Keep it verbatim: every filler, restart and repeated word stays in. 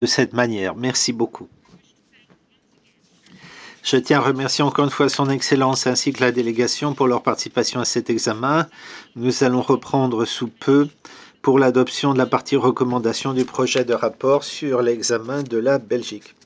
de cette manière. Merci beaucoup. Je tiens à remercier encore une fois son Excellence ainsi que la délégation pour leur participation à cet examen. Nous allons reprendre sous peu pour l'adoption de la partie recommandation du projet de rapport sur l'examen de la Belgique.